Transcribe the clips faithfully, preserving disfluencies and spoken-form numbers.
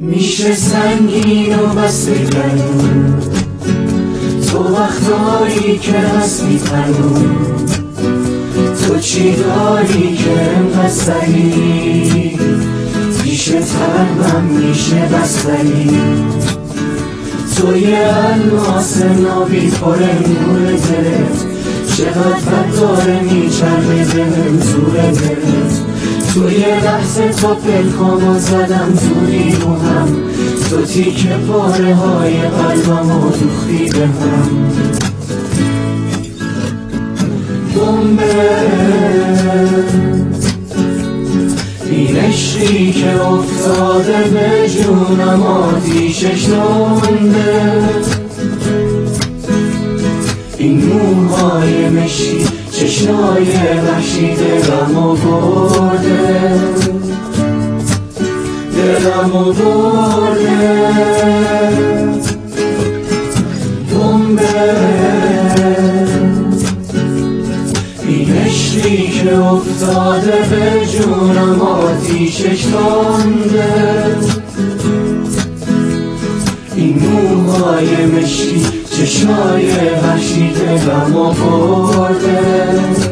میشه سنگین و بسته گردون، تو وقتایی که هست میپرون، تو چی داری که انقدر سریع پیش ترمم میشه بستری. تو یه الماس نابی پر نور دلت، چقدر بد داره میچربه بهم زور دلت. تو یه لحظه تا پلکامو زدم دوری رو هم، تو تیکه پاره های قلبمو دوختی به هم. بمبه این عشقی که افتاده به جونم آتیشش نمونده، این موهای مشکی چشمای وحشی دلمو برده، دلمو برده. بمبه این عشقی که افتاده به جونم آتیشش مانده، این موهای مشکی چشمای وحشی دلمو برده،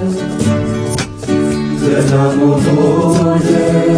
دلمو برده.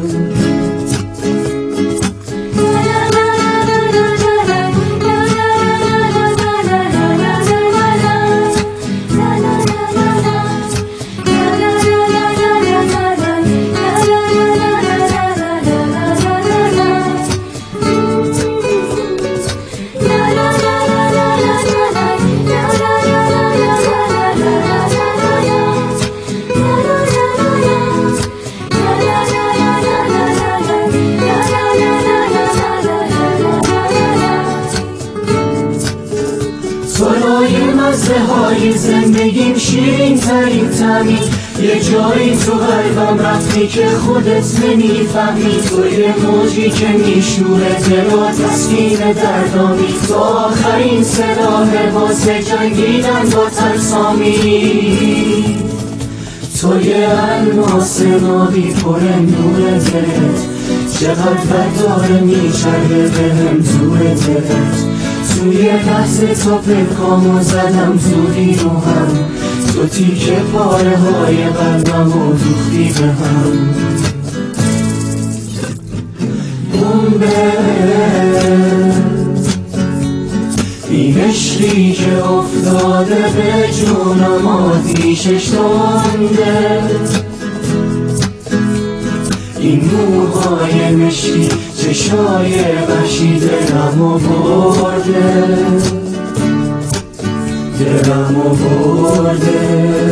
سرای مزه های زندگیم شیرین ترین تمی، یه جایی تو قلبم رفتی که خودت نمیفهمی. تو یه موجی که میشوره دل و تسکین دردامی، تو آخرین سلاح واسه جنگیدن با ترسامی. تو یه الماس نابی پر نور دلت، چقدر بد داره میچربه بهم زور دلت. تو یه لحظه تا پلکامو زدم زودی رو هم، تو تیکه پاره های قلبمو دوختی به هم. بمبه این عشقی که افتاده به جونم آتیشش مانده، این موهای مشکی چشمای وحشی دلمو برده، دلمو برده.